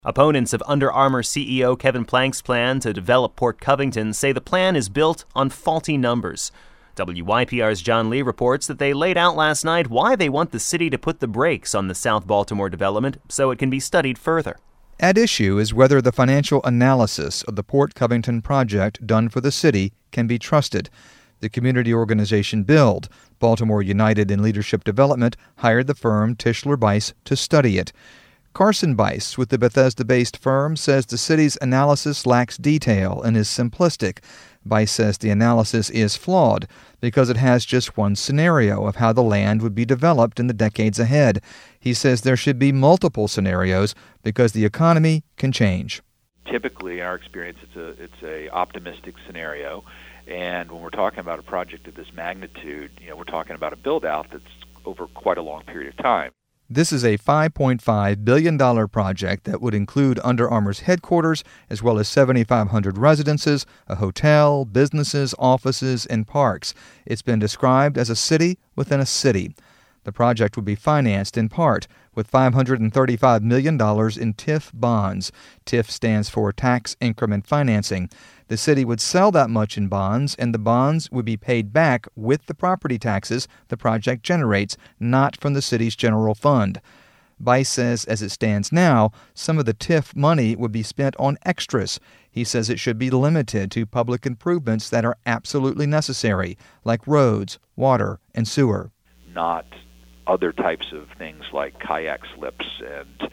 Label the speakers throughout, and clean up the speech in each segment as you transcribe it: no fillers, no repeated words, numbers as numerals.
Speaker 1: Opponents of Under Armour CEO Kevin Plank's plan to develop Port Covington say the plan is built on faulty numbers. WYPR's John Lee reports that they laid out last night why they want the city to put the brakes on the South Baltimore development so it can be studied further.
Speaker 2: At issue is whether the financial analysis of the Port Covington project done for the city can be trusted. The community organization BUILD, Baltimore United in Leadership Development, hired the firm Tischler Bice to study it. Carson Bice with the Bethesda-based firm says the city's analysis lacks detail and is simplistic. Bice says the analysis is flawed because it has just one scenario of how the land would be developed in the decades ahead. He says there should be multiple scenarios because the economy can change.
Speaker 3: Typically, in our experience, it's a optimistic scenario, and when we're talking about a project of this magnitude, we're talking about a build-out that's over quite a long period of time.
Speaker 2: This is a $5.5 billion project that would include Under Armour's headquarters, as well as 7,500 residences, a hotel, businesses, offices, and parks. It's been described as a city within a city. The project would be financed in part with $535 million in TIF bonds. TIF stands for Tax Increment Financing. The city would sell that much in bonds, and the bonds would be paid back with the property taxes the project generates, not from the city's general fund. Bice says as it stands now, some of the TIF money would be spent on extras. He says it should be limited to public improvements that are absolutely necessary, like roads, water, and sewer.
Speaker 3: Not other types of things like kayak slips and,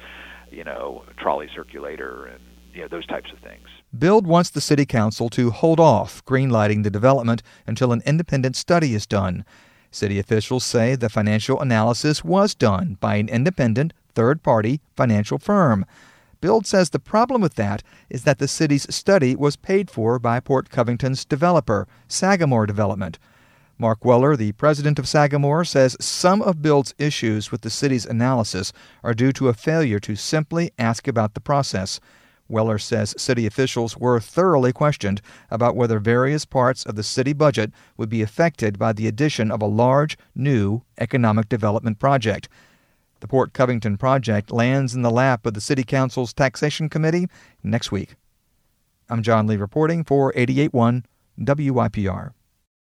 Speaker 3: trolley circulator and, those types of things.
Speaker 2: BUILD wants the city council to hold off greenlighting the development until an independent study is done. City officials say the financial analysis was done by an independent, third-party financial firm. BUILD says the problem with that is that the city's study was paid for by Port Covington's developer, Sagamore Development. Mark Weller, the president of Sagamore, says some of BUILD's issues with the city's analysis are due to a failure to simply ask about the process. Weller says city officials were thoroughly questioned about whether various parts of the city budget would be affected by the addition of a large, new economic development project. The Port Covington project lands in the lap of the City Council's Taxation Committee next week. I'm John Lee reporting for 88.1 WYPR.